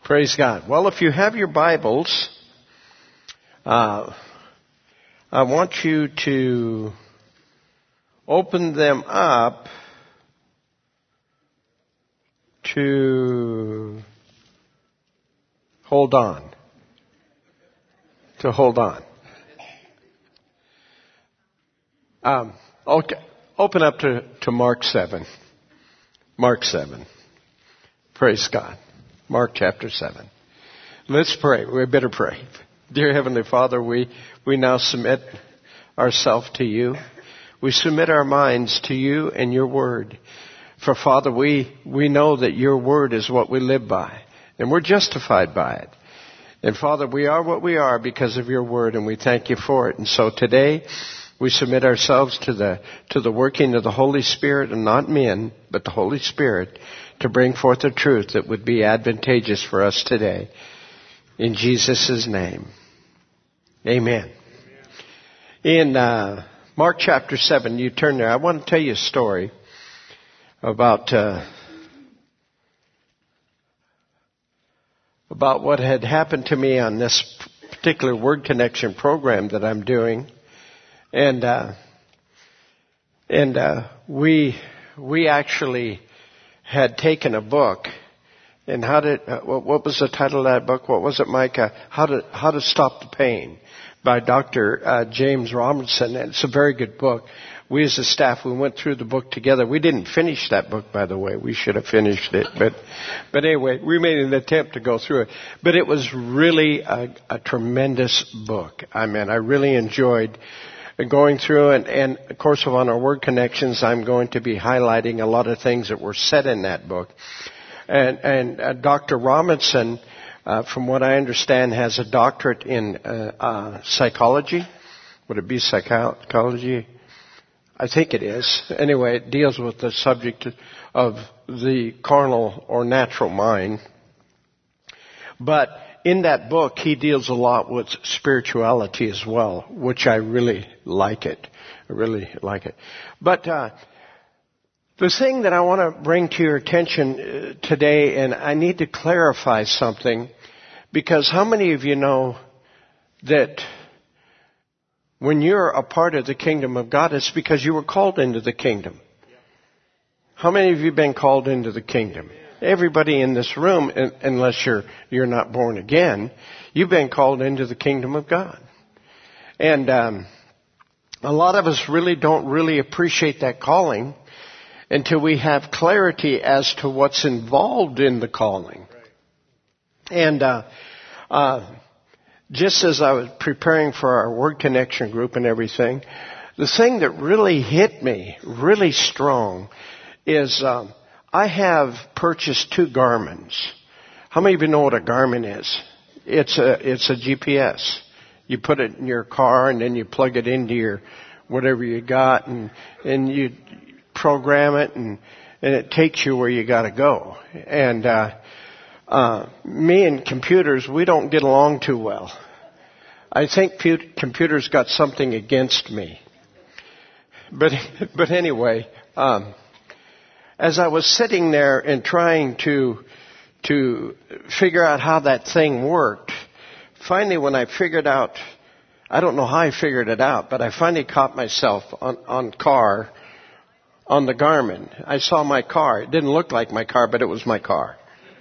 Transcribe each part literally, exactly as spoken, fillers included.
Praise God. Well, if you have your Bibles, uh, I want you to open them up to hold on. To hold on. Um, okay. Open up to, to Mark seven. Mark seven. Praise God. Mark chapter seven. Let's pray. We better pray. Dear Heavenly Father, we, we now submit ourselves to you. We submit our minds to you and your word. For Father, we, we know that your word is what we live by. And we're justified by it. And Father, we are what we are because of your word, and we thank you for it. And so today, we submit ourselves to the, to the working of the Holy Spirit, and not men, but the Holy Spirit, to bring forth a truth that would be advantageous for us today. In Jesus' name. Amen. In uh, Mark chapter seven, you turn there. I want to tell you a story about uh, about what had happened to me on this particular Word Connection program that I'm doing. And uh, and uh, we we actually had taken a book, and how did uh, what was the title of that book? What was it, Mike? Uh, how to how to Stop the Pain by Doctor Uh, James Robinson. And it's a very good book. We as a staff, we went through the book together. We didn't finish that book, by the way. We should have finished it, but but anyway, we made an attempt to go through it. But it was really a, a tremendous book. I mean, I really enjoyed going through, and, and of course on our Word Connections, I'm going to be highlighting a lot of things that were said in that book. And, and uh, Doctor Robinson, uh, from what I understand, has a doctorate in uh, uh, psychology. Would it be psychology? I think it is. Anyway, it deals with the subject of the carnal or natural mind. But in that book, he deals a lot with spirituality as well, which I really like it. I really like it. But uh, the thing that I want to bring to your attention uh, today, and I need to clarify something, because how many of you know that when you're a part of the kingdom of God, it's because you were called into the kingdom? How many of you have been called into the kingdom? Everybody in this room, unless you're you're not born again, you've been called into the kingdom of God. And um, a lot of us really don't really appreciate that calling until we have clarity as to what's involved in the calling. And uh, uh, just as I was preparing for our Word Connection group and everything, the thing that really hit me really strong is Um, I have purchased two Garmins. How many of you know what a Garmin is? It's a it's a G P S. You put it in your car, and then you plug it into your whatever you got, and and you program it, and and it takes you where you got to go. And uh, uh, me and computers, we don't get along too well. I think pu- computers got something against me. But but anyway. Um, As I was sitting there and trying to to figure out how that thing worked, finally when I figured out, I don't know how I figured it out, but I finally caught myself on, on car, on the Garmin. I saw my car. It didn't look like my car, but it was my car.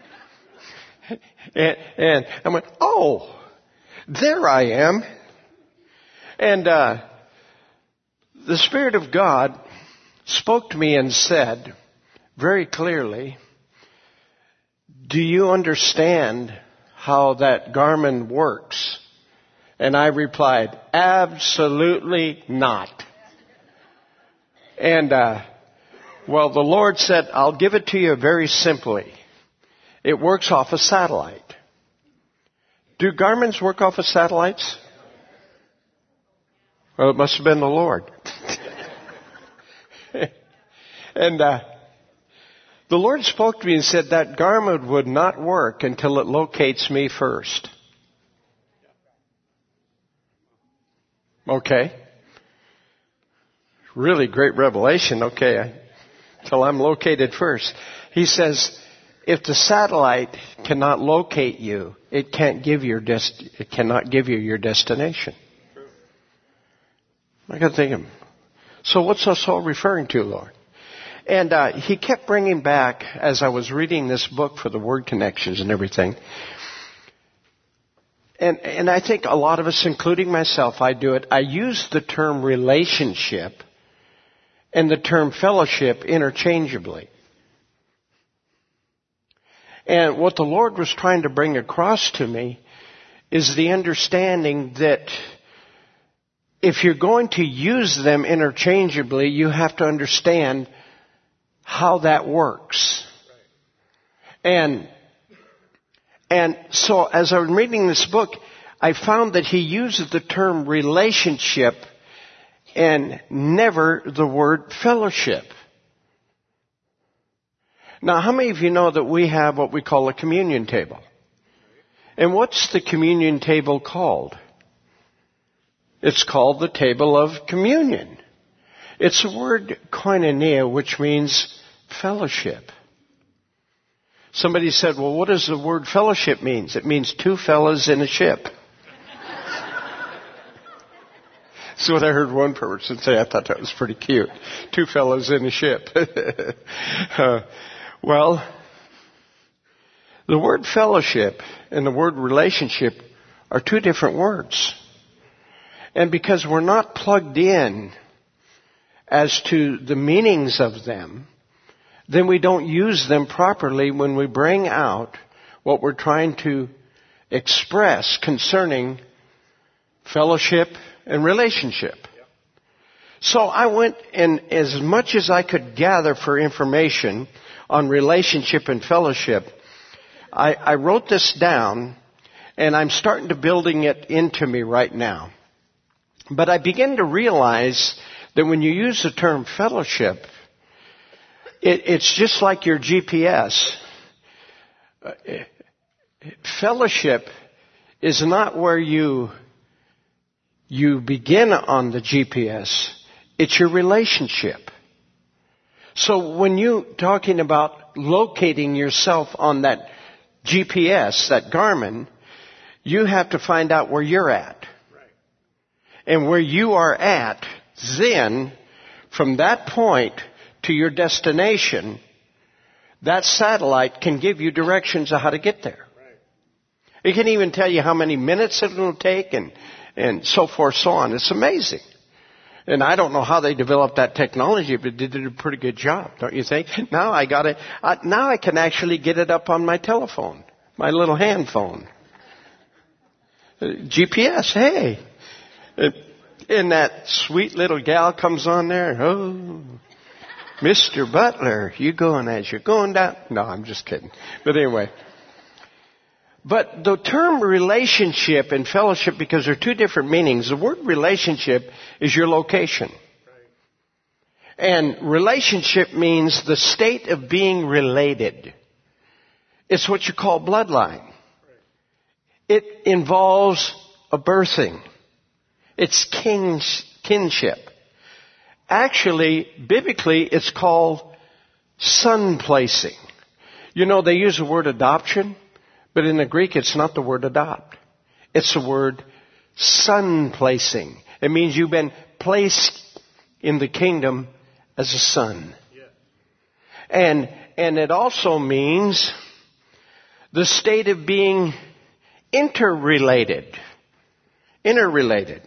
and, and I went, oh, there I am. And uh, the Spirit of God spoke to me and said very clearly, do you understand how that Garmin works? And I replied, absolutely not. And, uh, well, the Lord said, I'll give it to you very simply. It works off a satellite. Do Garmins work off of satellites? Well, it must have been the Lord. and, uh, The Lord spoke to me and said that Garmin would not work until it locates me first. Okay. Really great revelation. Okay. Until I'm located first. He says, if the satellite cannot locate you, it can't give your dest- it cannot give you your destination. I got to think, so what's this all referring to, Lord? And uh, he kept bringing back, as I was reading this book for the word connections and everything, and, and I think a lot of us, including myself, I do it, I use the term relationship and the term fellowship interchangeably. And what the Lord was trying to bring across to me is the understanding that if you're going to use them interchangeably, you have to understand how that works. And and so as I was reading this book, I found that he uses the term relationship and never the word fellowship. Now, how many of you know that we have what we call a communion table? And what's the communion table called? It's called the table of communion. It's the word koinonia, which means fellowship. Somebody said, well, what does the word fellowship mean? It means two fellas in a ship. That's what I heard one person say. I thought that was pretty cute. Two fellas in a ship. uh, well, the word fellowship and the word relationship are two different words. And because we're not plugged in as to the meanings of them, then we don't use them properly when we bring out what we're trying to express concerning fellowship and relationship. Yep. So I went, and as much as I could gather for information on relationship and fellowship, I, I wrote this down, and I'm starting to building it into me right now. But I begin to realize that when you use the term fellowship, it, it's just like your G P S. Uh, fellowship is not where you you begin on the G P S. It's your relationship. So when you're talking about locating yourself on that G P S, that Garmin, you have to find out where you're at. And where you are at, then, from that point to your destination, that satellite can give you directions of how to get there. It can even tell you how many minutes it will take and, and so forth, so on. It's amazing. And I don't know how they developed that technology, but they did a pretty good job, don't you think? Now I got it. Uh, now I can actually get it up on my telephone, my little hand phone. Uh, G P S, hey. And that sweet little gal comes on there. Oh, Mister Butler, you going as you're going down? No, I'm just kidding. But anyway. But the term relationship and fellowship, because they're two different meanings. The word relationship is your location. And relationship means the state of being related. It's what you call bloodline. It involves a birthing. It's kings, kinship. Actually, biblically, it's called son placing. You know, they use the word adoption, but in the Greek, it's not the word adopt. It's the word son placing. It means you've been placed in the kingdom as a son. Yeah. And, and it also means the state of being interrelated. Interrelated.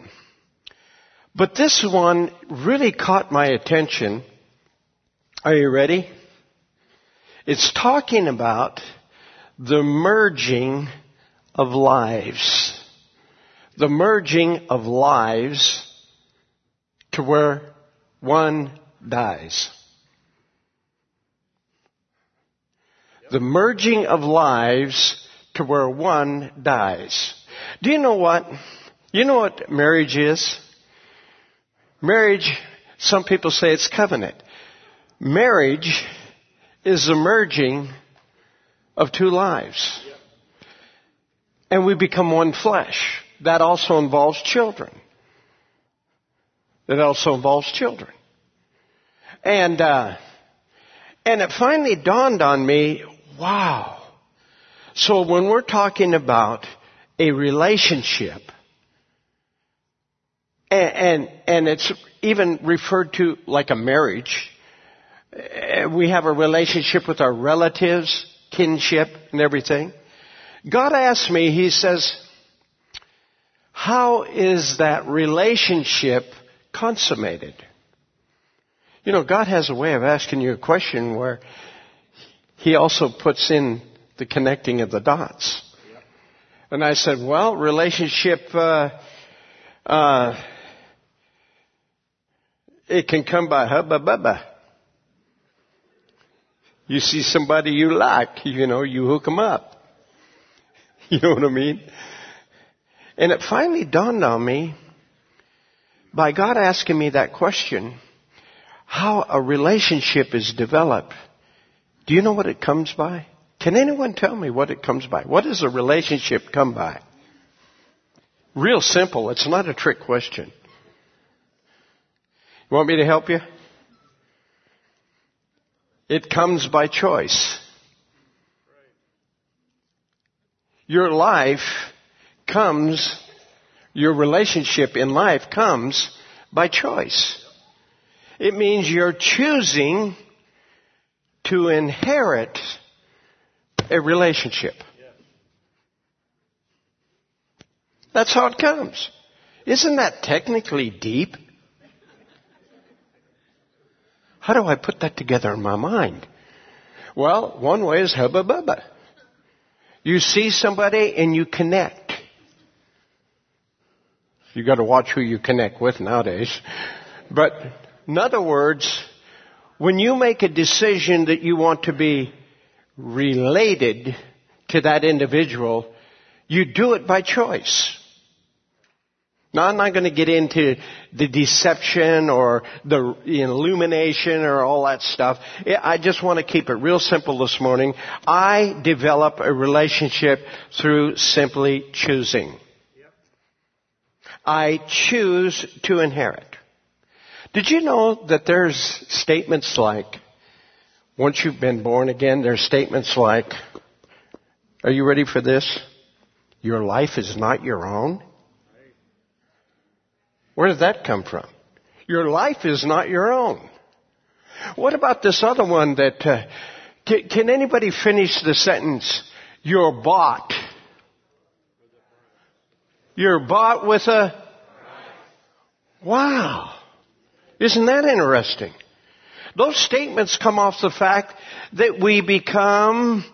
But this one really caught my attention. Are you ready? It's talking about the merging of lives. The merging of lives to where one dies. The merging of lives to where one dies. Do you know what? You know what marriage is? Marriage, some people say it's covenant. Marriage is the merging of two lives. And we become one flesh. That also involves children. That also involves children. And, uh, and it finally dawned on me, Wow. So when we're talking about a relationship, and, and, and it's even referred to like a marriage, we have a relationship with our relatives, kinship, and everything. God asked me, He says, how is that relationship consummated? You know, God has a way of asking you a question where He also puts in the connecting of the dots. And I said, well, relationship, uh, uh, it can come by hubba bubba. You see somebody you like, you know, you hook them up. You know what I mean? And it finally dawned on me, by God asking me that question, how a relationship is developed. Do you know what it comes by? Can anyone tell me what it comes by? What does a relationship come by? Real simple. It's not a trick question. You want me to help you? It comes by choice. Your life comes, your relationship in life comes by choice. It means you're choosing to inherit a relationship. That's how it comes. Isn't that technically deep? How do I put that together in my mind? Well, one way is hubba bubba. You see somebody and you connect. You got to watch who you connect with nowadays. But in other words, when you make a decision that you want to be related to that individual, you do it by choice. Now, I'm not going to get into the deception or the illumination or all that stuff. I just want to keep it real simple this morning. I develop a relationship through simply choosing. I choose to inherit. Did you know that there's statements like, once you've been born again, there's statements like, are you ready for this? Your life is not your own. Where did that come from? Your life is not your own. What about this other one that, uh, can, can anybody finish the sentence? You're bought. You're bought with a... Wow. Isn't that interesting? Those statements come off the fact that we become,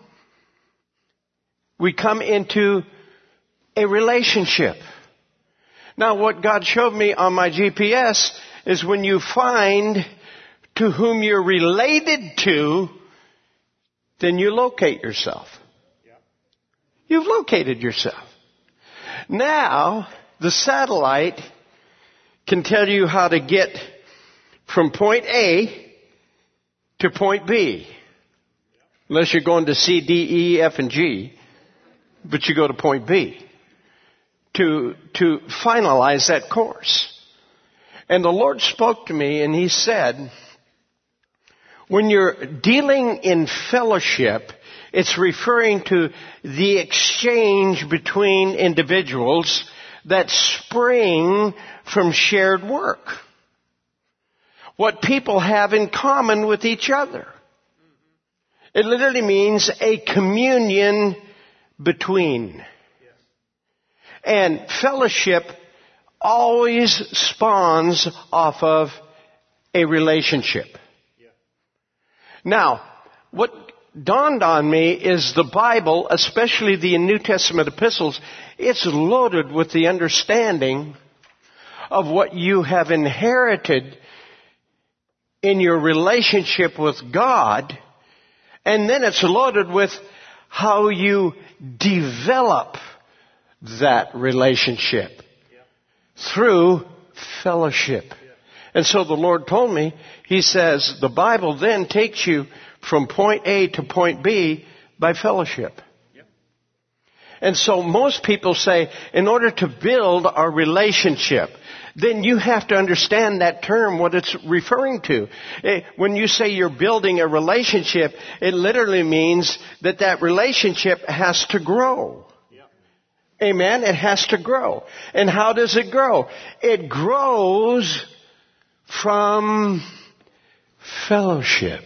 we come into a relationship. Now, what God showed me on my G P S is when you find to whom you're related to, then you locate yourself. You've located yourself. Now, the satellite can tell you how to get from point A to point B. Unless you're going to C, D, E, F, and G. But you go to point B. To, to finalize that course. And the Lord spoke to me and He said, when you're dealing in fellowship, it's referring to the exchange between individuals that spring from shared work. What people have in common with each other. It literally means a communion between. And fellowship always spawns off of a relationship. Now, what dawned on me is the Bible, especially the New Testament epistles, it's loaded with the understanding of what you have inherited in your relationship with God, and then it's loaded with how you develop that relationship through fellowship. And so the Lord told me, He says, the Bible then takes you from point A to point B by fellowship. And so most people say, in order to build our relationship, then you have to understand that term, what it's referring to. When you say you're building a relationship, it literally means that that relationship has to grow. Amen? It has to grow. And how does it grow? It grows from fellowship.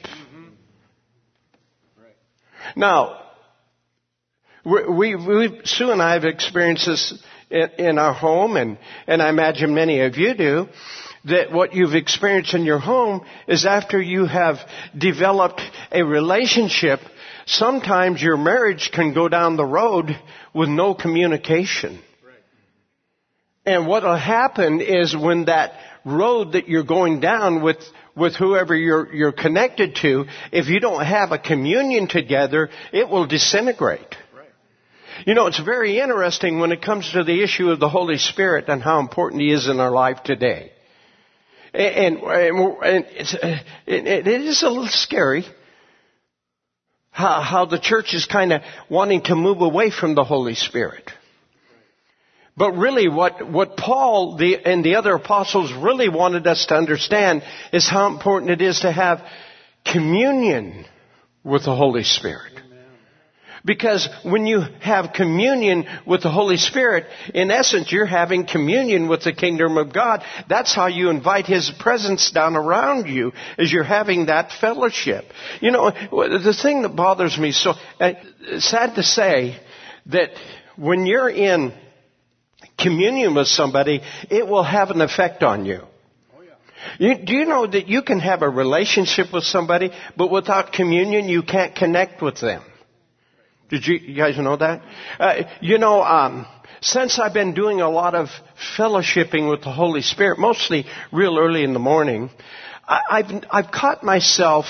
Now, we, we, Sue and I have experienced this in, in our home, and, and I imagine many of you do, that what you've experienced in your home is after you have developed a relationship, sometimes your marriage can go down the road with no communication. Right. And what will happen is when that road that you're going down with with whoever you're you're connected to, if you don't have a communion together, it will disintegrate. Right. You know, it's very interesting when it comes to the issue of the Holy Spirit and how important He is in our life today. And, and, and it's, it, it is a little scary how, how the church is kind of wanting to move away from the Holy Spirit. But really what, what Paul the, and the other apostles really wanted us to understand is how important it is to have communion with the Holy Spirit. Because when you have communion with the Holy Spirit, in essence, you're having communion with the kingdom of God. That's how you invite His presence down around you, is you're having that fellowship. You know, the thing that bothers me, so uh, sad to say, that when you're in communion with somebody, it will have an effect on you. You, do you know that you can have a relationship with somebody, but without communion, you can't connect with them? Did you, you guys know that? Uh, you know, um, since I've been doing a lot of fellowshipping with the Holy Spirit, mostly real early in the morning, I, I've, I've caught myself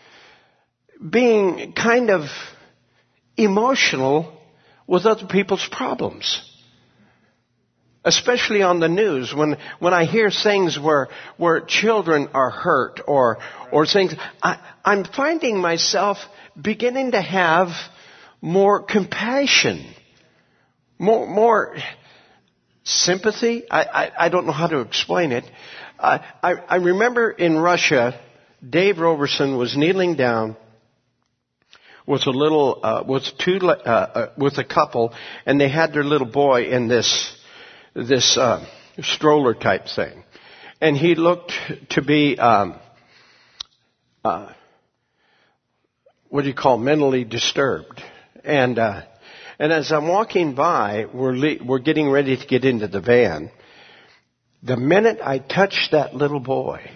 being kind of emotional with other people's problems. Especially on the news, when, when I hear things where, where children are hurt or, or things, I, I'm finding myself beginning to have more compassion, more, more sympathy. I, I, I don't know how to explain it. I, I, I remember in Russia, Dave Roberson was kneeling down with a little, uh, with two, uh, uh, with a couple, and they had their little boy in this, this uh, stroller type thing, and he looked to be um, uh, what do you call mentally disturbed. And uh, and as I'm walking by, we're le- we're getting ready to get into the van. The minute I touched that little boy,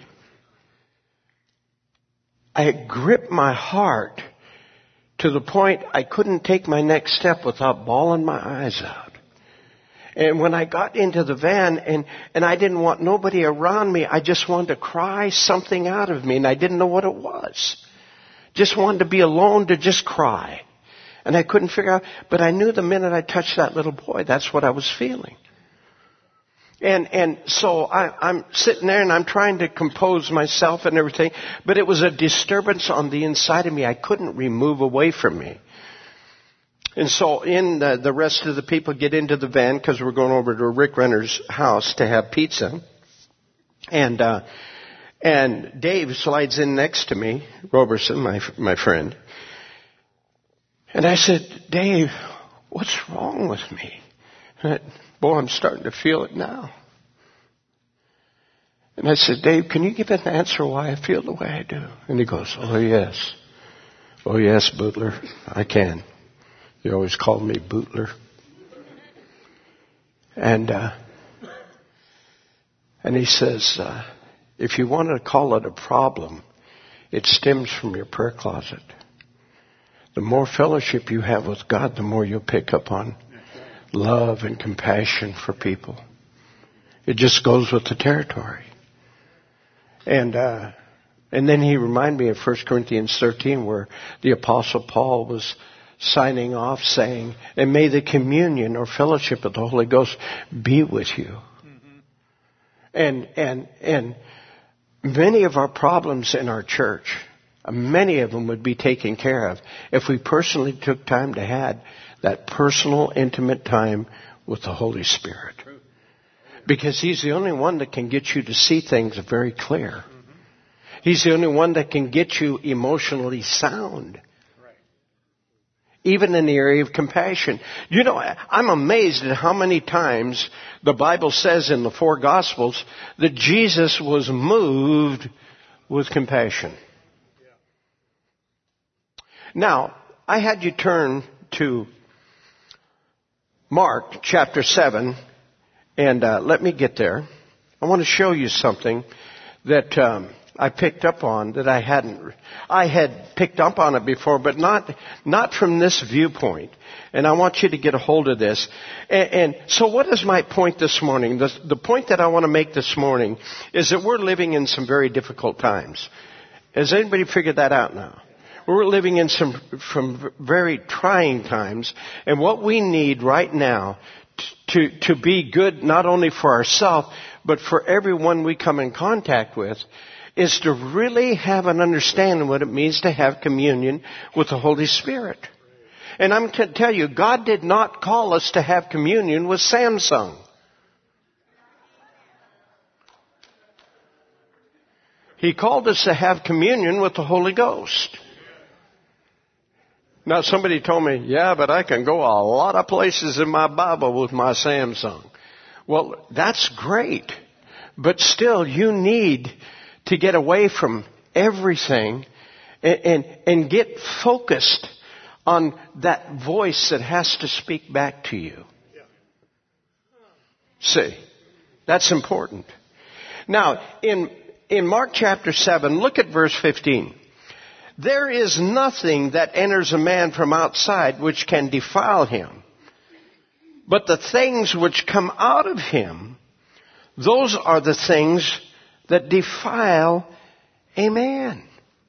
I gripped my heart to the point I couldn't take my next step without bawling my eyes out. And when I got into the van, and, and I didn't want nobody around me, I just wanted to cry something out of me, and I didn't know what it was. Just wanted to be alone to just cry. And I couldn't figure out, but I knew the minute I touched that little boy, that's what I was feeling. And, and so I, I'm sitting there and I'm trying to compose myself and everything, but it was a disturbance on the inside of me I couldn't remove away from me. And so in the, the rest of the people get into the van because we're going over to Rick Renner's house to have pizza. And, uh, and Dave slides in next to me, Roberson, my, my friend. And I said, Dave, what's wrong with me? And I, boy, I'm starting to feel it now. And I said, Dave, can you give an answer why I feel the way I do? And he goes, oh, yes. Oh, yes, Bootler, I can. You always called me Bootler. And uh, and he says, uh, if you want to call it a problem, it stems from your prayer closet. The more fellowship you have with God, the more you'll pick up on love and compassion for people. It just goes with the territory. And uh, and then he reminded me of First Corinthians thirteen, where the Apostle Paul was signing off saying, and may the communion or fellowship of the Holy Ghost be with you. Mm-hmm. And, and, and many of our problems in our church, many of them would be taken care of if we personally took time to have that personal, intimate time with the Holy Spirit. Because He's the only one that can get you to see things very clear. He's the only one that can get you emotionally sound. Even in the area of compassion. You know, I'm amazed at how many times the Bible says in the four Gospels that Jesus was moved with compassion. Now, I had you turn to Mark chapter seven, and uh, let me get there. I want to show you something that um, I picked up on that I hadn't. I had picked up on it before, but not not from this viewpoint. And I want you to get a hold of this. And, and so what is my point this morning? The, the point that I want to make this morning is that we're living in some very difficult times. Has anybody figured that out now? We're living in some from very trying times. And what we need right now to, to be good not only for ourselves, but for everyone we come in contact with, is to really have an understanding what it means to have communion with the Holy Spirit. And I'm going to tell you, God did not call us to have communion with Samsung. He called us to have communion with the Holy Ghost. Now somebody told me, yeah, but I can go a lot of places in my Bible with my Samsung. Well, that's great. But still, you need to get away from everything and, and, and get focused on that voice that has to speak back to you. See, that's important. Now, in, in Mark chapter seven, look at verse fifteen. There is nothing that enters a man from outside which can defile him. But the things which come out of him, those are the things that defile a man.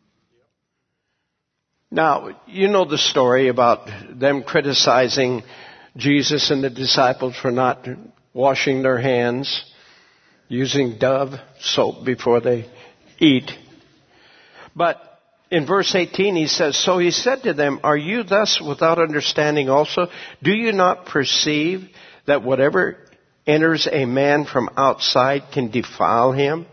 Now, you know the story about them criticizing Jesus and the disciples for not washing their hands, using Dove soap before they eat. But in verse eighteen, he says, so he said to them, are you thus without understanding also? Do you not perceive that whatever enters a man from outside can defile him?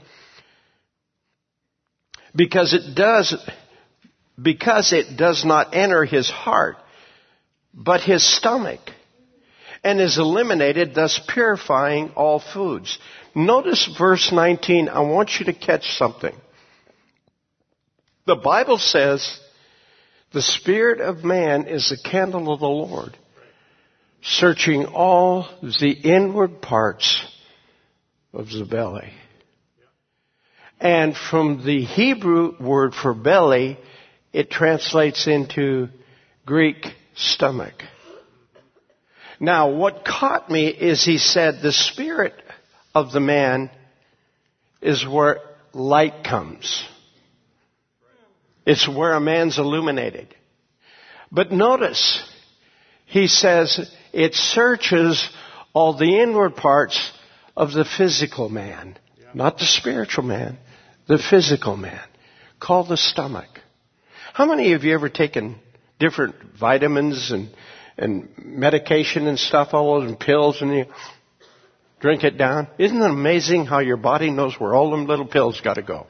Because it does, because it does not enter his heart, but his stomach, and is eliminated, thus purifying all foods. Notice verse nineteen. I want you to catch something. The Bible says the spirit of man is the candle of the Lord, searching all the inward parts of the belly. And from the Hebrew word for belly, it translates into Greek stomach. Now, what caught me is he said the spirit of the man is where light comes. It's where a man's illuminated. But notice, he says it searches all the inward parts of the physical man. Not the spiritual man, the physical man, called the stomach. How many of you ever taken different vitamins and, and medication and stuff, all those pills, and you drink it down? Isn't it amazing how your body knows where all them little pills got to go?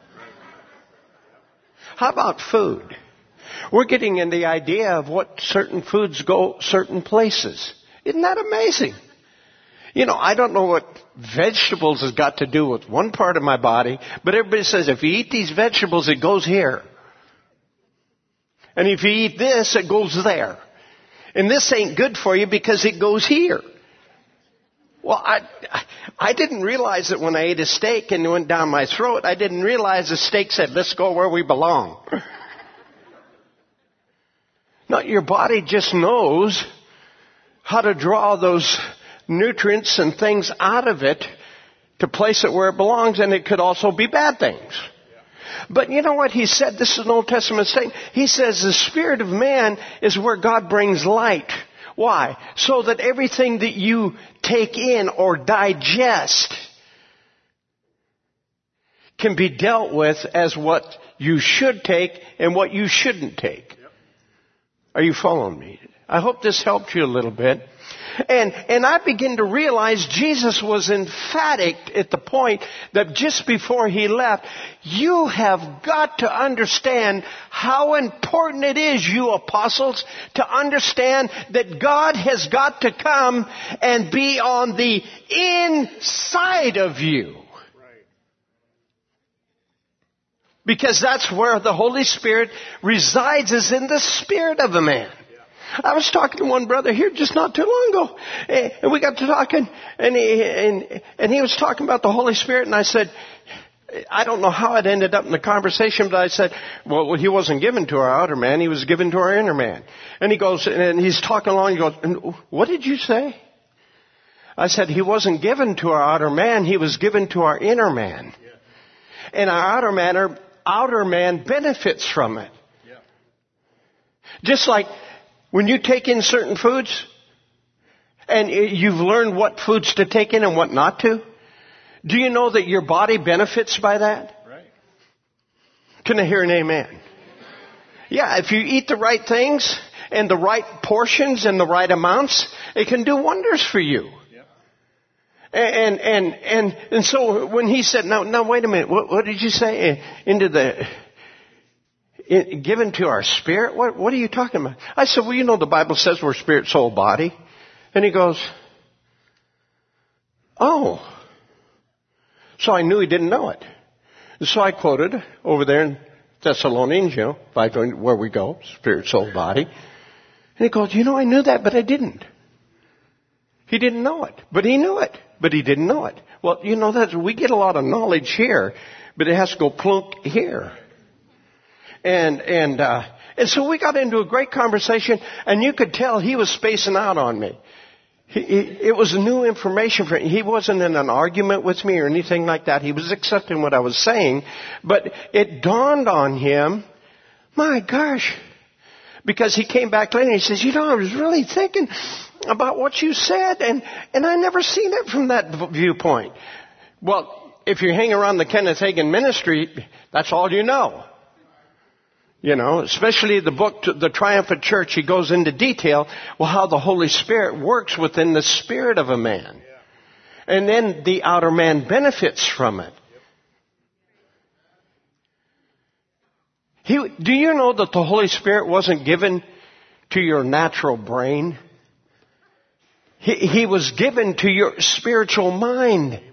How about food? We're getting in the idea of what certain foods go certain places. Isn't that amazing? You know, I don't know what vegetables has got to do with one part of my body, but everybody says if you eat these vegetables, it goes here. And if you eat this, it goes there. And this ain't good for you because it goes here. Well, I, I didn't realize that when I ate a steak and it went down my throat, I didn't realize the steak said, let's go where we belong. No, your body just knows how to draw those nutrients and things out of it to place it where it belongs, and it could also be bad things. But you know what he said? This is an Old Testament statement. He says the spirit of man is where God brings light. Why? So that everything that you take in or digest can be dealt with as what you should take and what you shouldn't take. Are you following me? I hope this helped you a little bit. And, and I begin to realize Jesus was emphatic at the point that just before he left, you have got to understand how important it is, you apostles, to understand that God has got to come and be on the inside of you. Because that's where the Holy Spirit resides, is in the spirit of a man. I was talking to one brother here just not too long ago, and we got to talking, and he, and, and he was talking about the Holy Spirit, and I said, I don't know how it ended up in the conversation, but I said, well, he wasn't given to our outer man, he was given to our inner man. And he goes, and he's talking along, he goes, what did you say? I said, he wasn't given to our outer man, he was given to our inner man. And our outer man, our outer man benefits from it. Just like when you take in certain foods, and you've learned what foods to take in and what not to, do you know that your body benefits by that? Right. Can I hear an amen? Yeah, if you eat the right things and the right portions and the right amounts, it can do wonders for you. And, and, and, and so when he said, now, now wait a minute, what, what did you say? Into the, in, given to our spirit? What, what are you talking about? I said, well, you know, the Bible says we're spirit, soul, body. And he goes, oh. So I knew he didn't know it. So I quoted over there in Thessalonians, you know, by going where we go, spirit, soul, body. And he goes, you know, I knew that, but I didn't. He didn't know it, but he knew it, but he didn't know it. Well, you know, that we get a lot of knowledge here, but it has to go plunk here. And, and, uh, and so we got into a great conversation, and you could tell he was spacing out on me. He, he, it was new information for him. He wasn't in an argument with me or anything like that. He was accepting what I was saying, but it dawned on him, my gosh, because he came back later and he says, you know, I was really thinking about what you said, and, and I never seen it from that viewpoint. Well, if you hang around the Kenneth Hagin ministry, that's all you know. You know, especially the book, The Triumphant Church, he goes into detail, well, how the Holy Spirit works within the spirit of a man. And then the outer man benefits from it. He, do you know that the Holy Spirit wasn't given to your natural brain? He, he was given to your spiritual mind. Amen.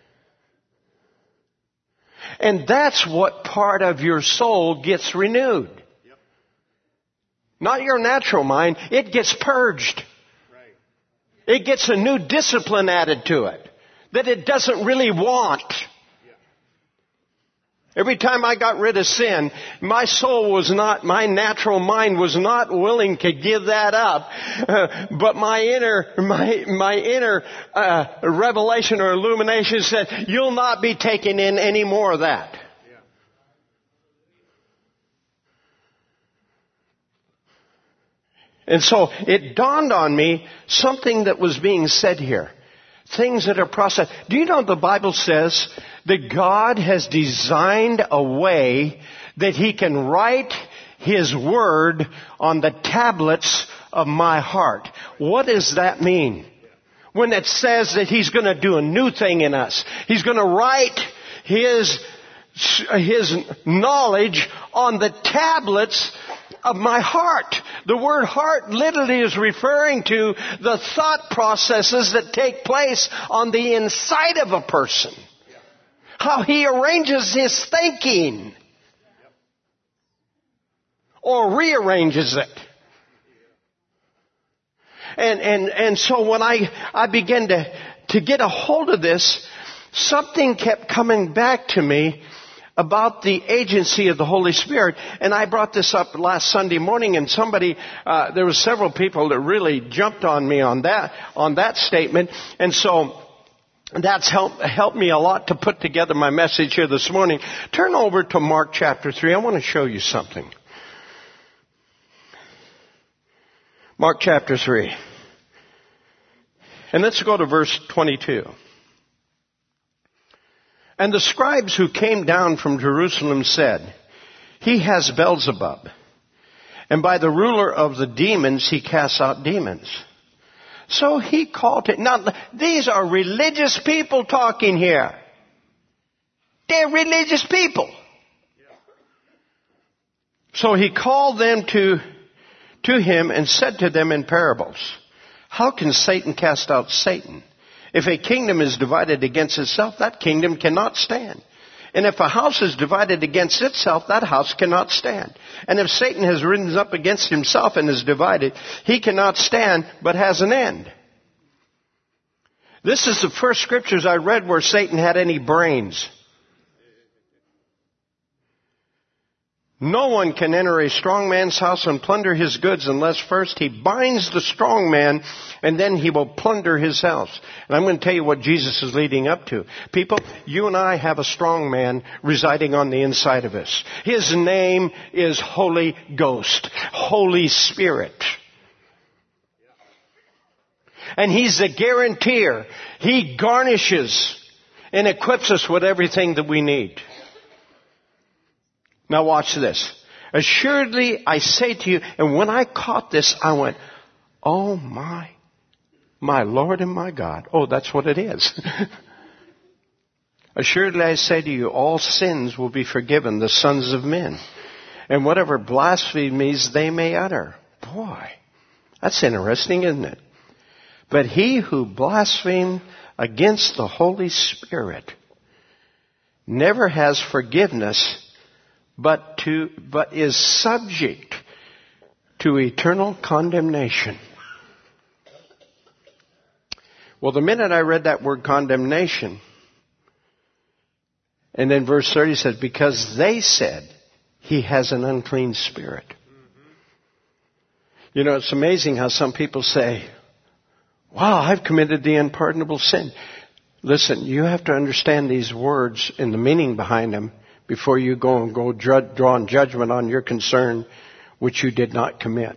And that's what part of your soul gets renewed. Yep. Not your natural mind. It gets purged. Right. It gets a new discipline added to it that it doesn't really want. Every time I got rid of sin, my soul was not, my natural mind was not willing to give that up. Uh, but my inner, my, my inner, uh, revelation or illumination said, you'll not be taking in any more of that. Yeah. And so it dawned on me something that was being said here. Things that are processed. Do you know the Bible says that God has designed a way that He can write His Word on the tablets of my heart? What does that mean? When it says that He's going to do a new thing in us. He's going to write His, His knowledge on the tablets of my heart. The word heart literally is referring to the thought processes that take place on the inside of a person. How he arranges his thinking. Or rearranges it. And, and, and so when I, I began to, to get a hold of this, something kept coming back to me about the agency of the Holy Spirit. And I brought this up last Sunday morning, and somebody, uh, there were several people that really jumped on me on that, on that statement. And so that's helped, helped me a lot to put together my message here this morning. Turn over to Mark chapter three. I want to show you something. Mark chapter three. And let's go to verse twenty-two. And the scribes who came down from Jerusalem said, He has Beelzebub, And by the ruler of the demons, he casts out demons. So he called it. Now, these are religious people talking here. They're religious people. So he called them to, to him and said to them in parables, how can Satan cast out Satan? If a kingdom is divided against itself, that kingdom cannot stand. And if a house is divided against itself, that house cannot stand. And if Satan has risen up against himself and is divided, he cannot stand, but has an end. This is the first scriptures I read where Satan had any brains. No one can enter a strong man's house and plunder his goods unless first he binds the strong man, and then he will plunder his house. And I'm going to tell you what Jesus is leading up to. People, you and I have a strong man residing on the inside of us. His name is Holy Ghost, Holy Spirit. And he's the guarantor. He garnishes and equips us with everything that we need. Now watch this. Assuredly, I say to you, and when I caught this, I went, oh my, my Lord and my God. Oh, that's what it is. Assuredly, I say to you, all sins will be forgiven the sons of men, and whatever blasphemies they may utter. Boy, that's interesting, isn't it? But he who blasphemes against the Holy Spirit never has forgiveness, but to, but is subject to eternal condemnation. Well, the minute I read that word condemnation, and then verse thirty says, because they said he has an unclean spirit. Mm-hmm. You know, it's amazing how some people say, wow, I've committed the unpardonable sin. Listen, you have to understand these words and the meaning behind them before you go and go dr- draw on judgment on your concern which you did not commit.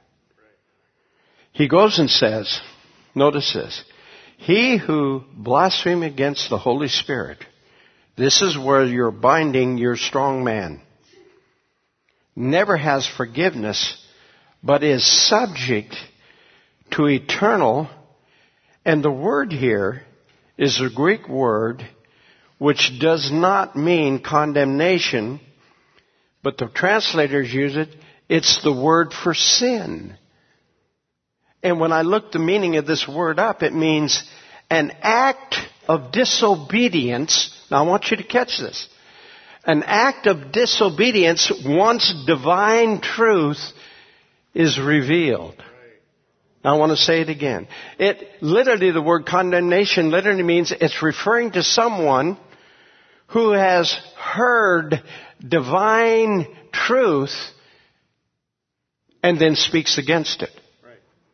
He goes and says, notice this, he who blasphemes against the Holy Spirit, this is where you're binding your strong man, never has forgiveness, but is subject to eternal, and the word here is a Greek word which does not mean condemnation, but the translators use it. It's the word for sin. And when I looked the meaning of this word up, it means an act of disobedience. Now I want you to catch this. An act of disobedience once divine truth is revealed. Now I want to say it again. It literally, the word condemnation literally means it's referring to someone who has heard divine truth and then speaks against it. Right.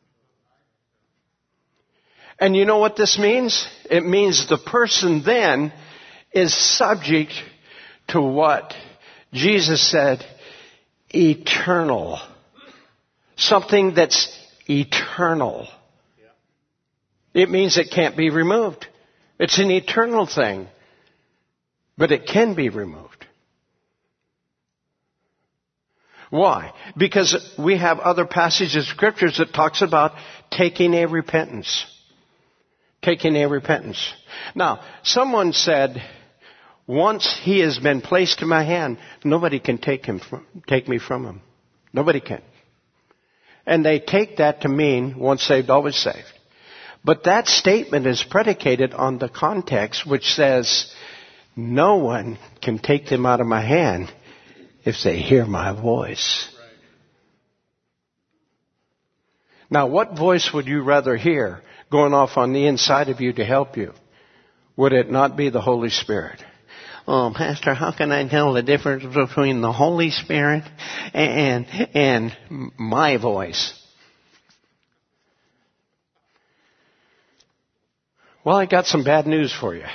And you know what this means? It means the person then is subject to what Jesus said, eternal. Something that's eternal. Yeah. It means it can't be removed. It's an eternal thing. But it can be removed. Why? Because we have other passages of scriptures that talks about taking a repentance. Taking a repentance. Now, someone said, once he has been placed in my hand, nobody can take him from, take me from him. Nobody can. And they take that to mean once saved, always saved. But that statement is predicated on the context which says, no one can take them out of my hand if they hear my voice. Right. Now, what voice would you rather hear going off on the inside of you to help you? Would it not be the Holy Spirit? Oh, Pastor, how can I tell the difference between the Holy Spirit and, and my voice? Well, I got some bad news for you.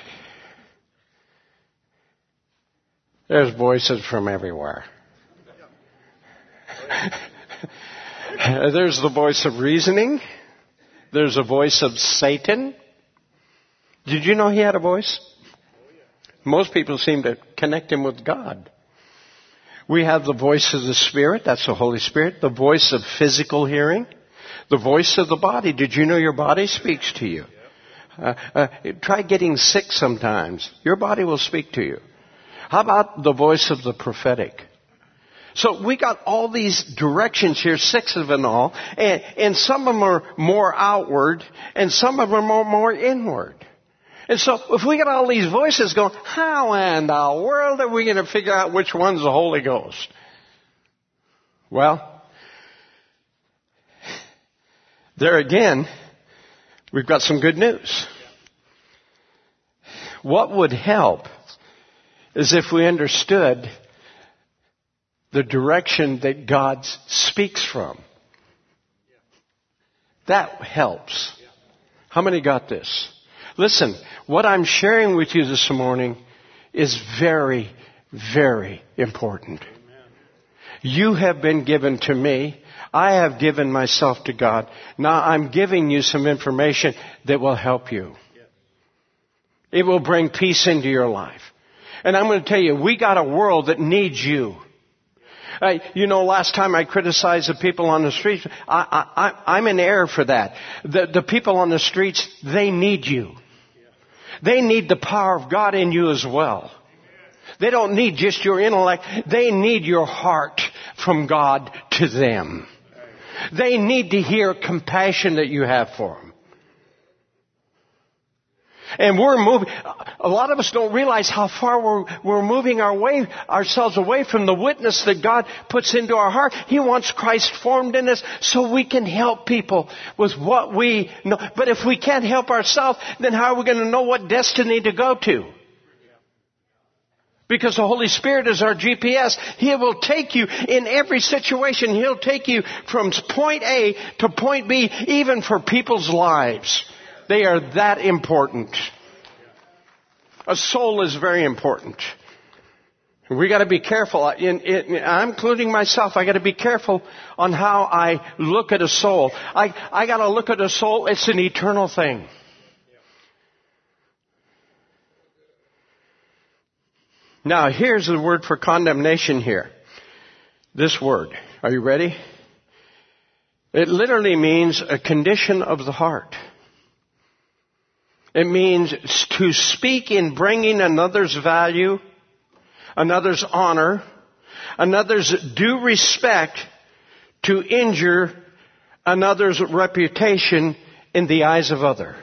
There's voices from everywhere. There's the voice of reasoning. There's a voice of Satan. Did you know he had a voice? Most people seem to connect him with God. We have the voice of the Spirit. That's the Holy Spirit. The voice of physical hearing. The voice of the body. Did you know your body speaks to you? Uh, uh, try getting sick sometimes. Your body will speak to you. How about the voice of the prophetic? So we got all these directions here, six of them all, and, and some of them are more outward, and some of them are more, more inward. And so if we got all these voices going, how in the world are we going to figure out which one's the Holy Ghost? Well, there again, we've got some good news. What would help is if we understood the direction that God speaks from. That helps. How many got this? Listen, what I'm sharing with you this morning is very, very important. You have been given to me. I have given myself to God. Now I'm giving you some information that will help you. It will bring peace into your life. And I'm going to tell you, we got a world that needs you. Uh, you know, last time I criticized the people on the streets, I, I, I'm in error for that. The, the people on the streets, they need you. They need the power of God in you as well. They don't need just your intellect. They need your heart from God to them. They need to hear compassion that you have for them. And we're moving, a lot of us don't realize how far we're, we're moving our way, ourselves away from the witness that God puts into our heart. He wants Christ formed in us so we can help people with what we know. But if we can't help ourselves, then how are we going to know what destiny to go to? Because the Holy Spirit is our G P S. He will take you in every situation. He'll take you from point A to point B, even for people's lives. They are that important. A soul is very important. We got to be careful. In, in, I'm including myself. I got to be careful on how I look at a soul. I, I got to look at a soul. It's an eternal thing. Now, here's the word for condemnation here. This word. Are you ready? It literally means a condition of the heart. It means to speak in bringing another's value, another's honor, another's due respect to injure another's reputation in the eyes of other.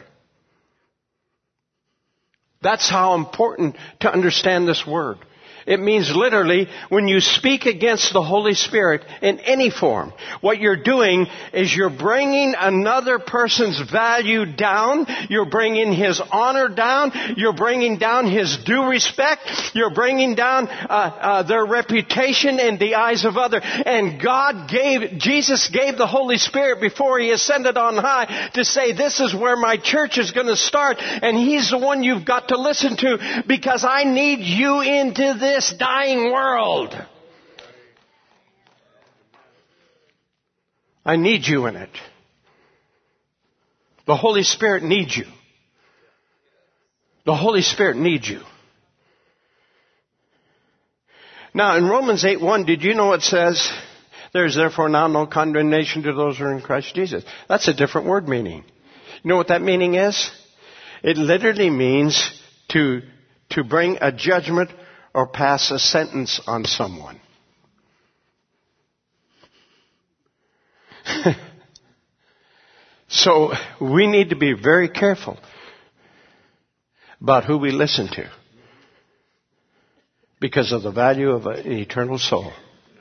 That's how important to understand this word. It means literally when you speak against the Holy Spirit in any form, what you're doing is you're bringing another person's value down. You're bringing his honor down. You're bringing down his due respect. You're bringing down uh, uh, their reputation in the eyes of others. And God gave, Jesus gave the Holy Spirit before He ascended on high to say, this is where my church is going to start. And He's the one you've got to listen to because I need you into this. This dying world. I need you in it. The Holy Spirit needs you. The Holy Spirit needs you. Now in Romans eight one, did you know it says, there is therefore now no condemnation to those who are in Christ Jesus? That's a different word meaning. You know what that meaning is? It literally means to, to bring a judgment or pass a sentence on someone. So we need to be very careful about who we listen to because of the value of an eternal soul.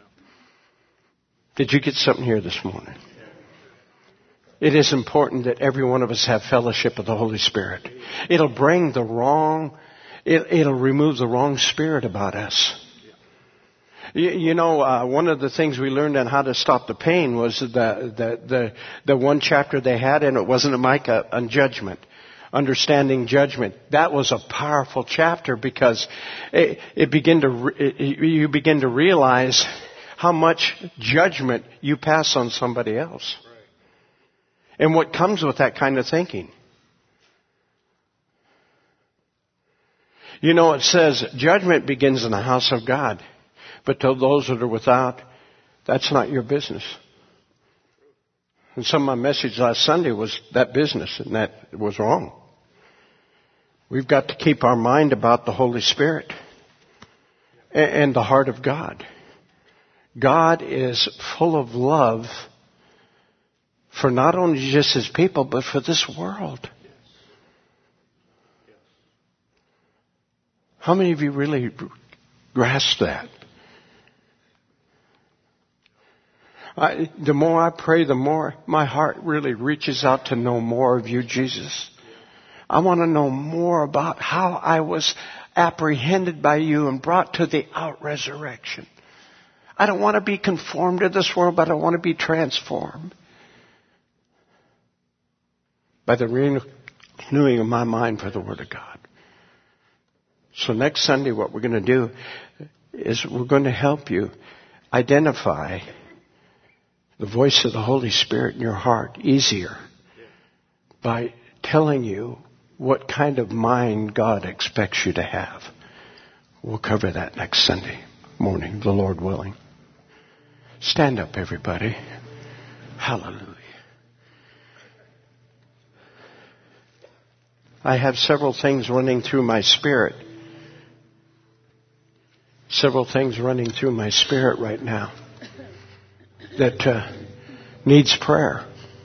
Did you get something here this morning? It is important that every one of us have fellowship with the Holy Spirit. It'll bring the wrong It, it'll remove the wrong spirit about us. You, you know, uh, one of the things we learned on how to stop the pain was the the the, the one chapter they had in it, wasn't it, Micah, on judgment, understanding judgment. That was a powerful chapter because it, it begin to it, you begin to realize how much judgment you pass on somebody else, and what comes with that kind of thinking. You know, it says judgment begins in the house of God. But to those that are without, that's not your business. And some of my message last Sunday was that business, and that was wrong. We've got to keep our mind about the Holy Spirit and the heart of God. God is full of love for not only just His people, but for this world. How many of you really grasp that? I, the more I pray, the more my heart really reaches out to know more of you, Jesus. I want to know more about how I was apprehended by you and brought to the out-resurrection. I don't want to be conformed to this world, but I want to be transformed by the renewing of my mind for the Word of God. So next Sunday, what we're going to do is we're going to help you identify the voice of the Holy Spirit in your heart easier by telling you what kind of mind God expects you to have. We'll cover that next Sunday morning, the Lord willing. Stand up, everybody. Hallelujah. I have several things running through my spirit. Several things running through my spirit right now that uh, needs prayer.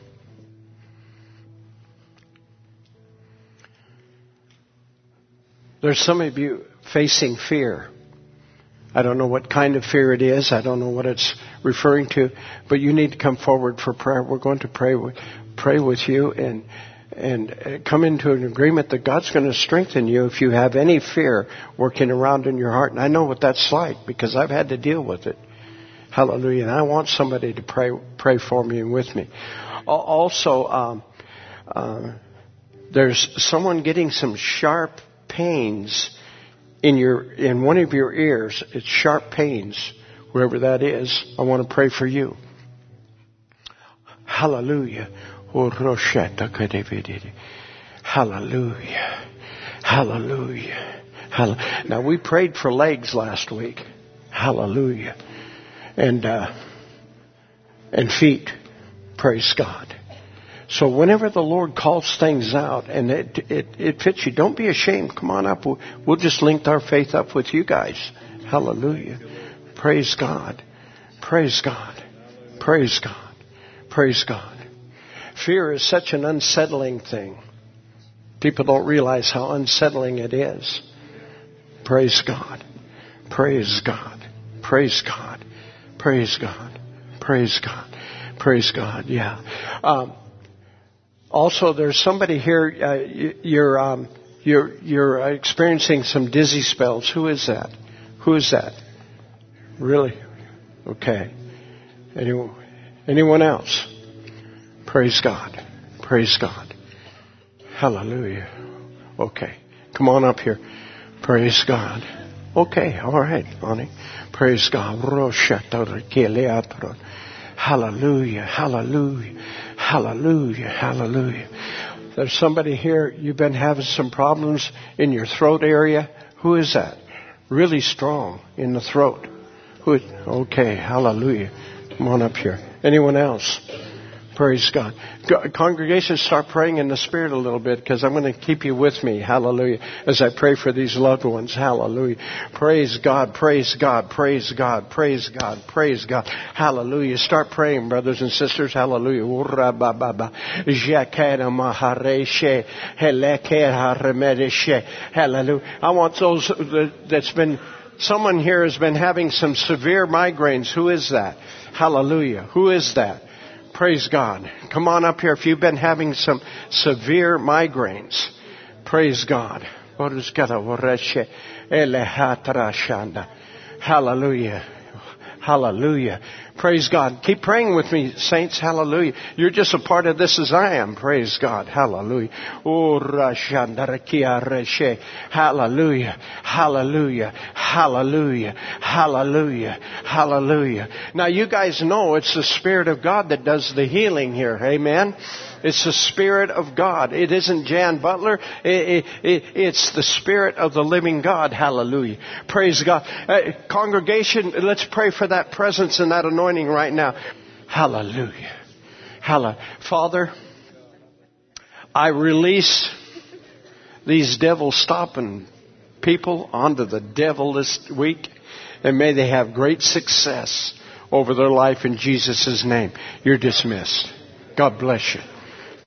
There's some of you facing fear. I don't know what kind of fear it is. I don't know what it's referring to, but you need to come forward for prayer. We're going to pray with, pray with you and and come into an agreement that God's going to strengthen you if you have any fear working around in your heart. And I know what that's like because I've had to deal with it. Hallelujah. And I want somebody to pray pray for me and with me. Also, um, uh, there's someone getting some sharp pains in your in one of your ears. It's sharp pains, wherever that is. I want to pray for you. Hallelujah. Hallelujah. Hallelujah. Hallelujah. Now, we prayed for legs last week. Hallelujah. And, uh, and feet. Praise God. So whenever the Lord calls things out and it, it, it fits you, don't be ashamed. Come on up. We'll, we'll just link our faith up with you guys. Hallelujah. Praise God. Praise God. Praise God. Praise God. Fear is such an unsettling thing. People don't realize how unsettling it is. Praise God. Praise God. Praise God. Praise God. Praise God. Praise God. Yeah. Um, also, there's somebody here. Uh, you're um, you're you're experiencing some dizzy spells. Who is that? Who is that? Really? Okay. Anyone? Anyone else? Praise God. Praise God. Hallelujah. Okay. Come on up here. Praise God. Okay. All right, Bonnie. Praise God. Hallelujah. Hallelujah. Hallelujah. Hallelujah. There's somebody here, you've been having some problems in your throat area. Who is that? Really strong in the throat. Who? Okay. Hallelujah. Come on up here. Anyone else? Praise God. Congregation, start praying in the Spirit a little bit because I'm going to keep you with me. Hallelujah. As I pray for these loved ones. Hallelujah. Praise God. Praise God. Praise God. Praise God. Praise God. Hallelujah. Start praying, brothers and sisters. Hallelujah. Hallelujah. I want those that's been, someone here has been having some severe migraines. Who is that? Hallelujah. Who is that? Praise God. Come on up here if you've been having some severe migraines. Praise God. Hallelujah. Hallelujah. Praise God. Keep praying with me, saints. Hallelujah. You're just a part of this as I am. Praise God. Hallelujah. Oh, rashandarakia reshe. Hallelujah. Hallelujah. Hallelujah. Hallelujah. Hallelujah. Now you guys know it's the Spirit of God that does the healing here. Amen. It's the Spirit of God. It isn't Jan Butler. It, it, it, it's the Spirit of the living God. Hallelujah. Praise God. Uh, congregation, let's pray for that presence and that anointing right now. Hallelujah. Hallelujah. Father, I release these devil-stopping people onto the devil this week, and may they have great success over their life in Jesus' name. You're dismissed. God bless you.